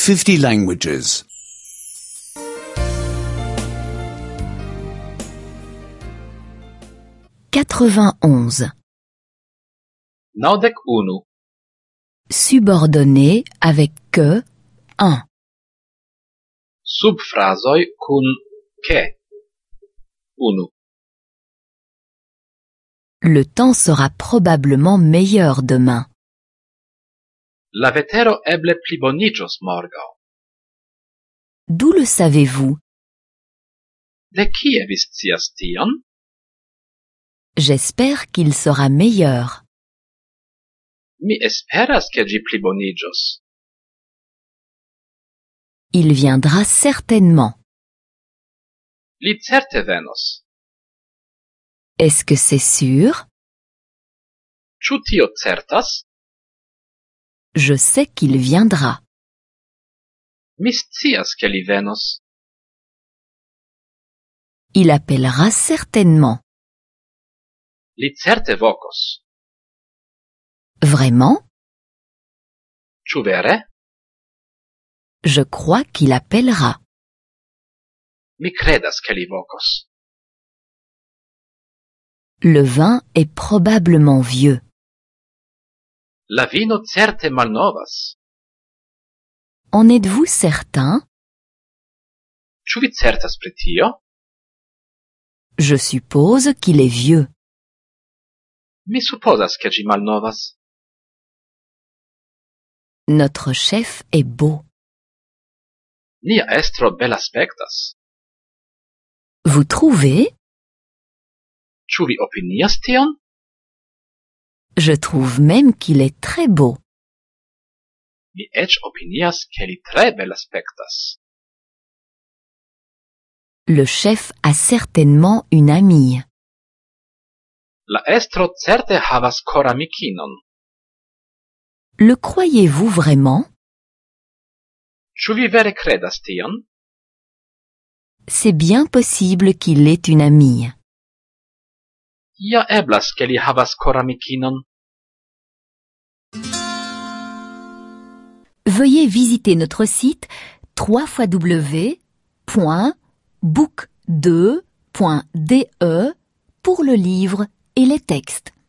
50 languages. 91. 91. Subordonné avec que 1. Subfrazoj kun ke. 1. Le temps sera probablement meilleur demain. La vetero eble pliboniĝos morgaŭ. D'où le savez-vous? De kie vi scias tion? J'espère qu'il sera meilleur. Mi esperas ke ĝi pliboniĝos. Il viendra certainement. Li certe venos. Est-ce que c'est sûr? Ĉu tio certas? Je sais qu'il viendra. Mi scias ke li venos. Il appellera certainement. Li certe vokos. Vraiment? Ĉu vere? Je crois qu'il appellera. Mi kredas ke li vokos. Le vin est probablement vieux. La vino certe malnovas. En êtes-vous certain? Ĉu vi certas pri tio? Je suppose qu'il est vieux. Mi supozas ke ĝi malnovas. Notre chef est beau. Nia estro belaspektas. Vous trouvez? Ĉu vi opinias tion? Je trouve même qu'il est très beau. Mi eĉ opinias ke li tre belaspektas. Le chef a certainement une amie. La estro certe havas koramikinon. Le croyez-vous vraiment? Ĉu vi vere kredas tion? C'est bien possible qu'il ait une amie. Ja eblas ke li havas koramikinon. Veuillez visiter notre site www.book2.de pour le livre et les textes.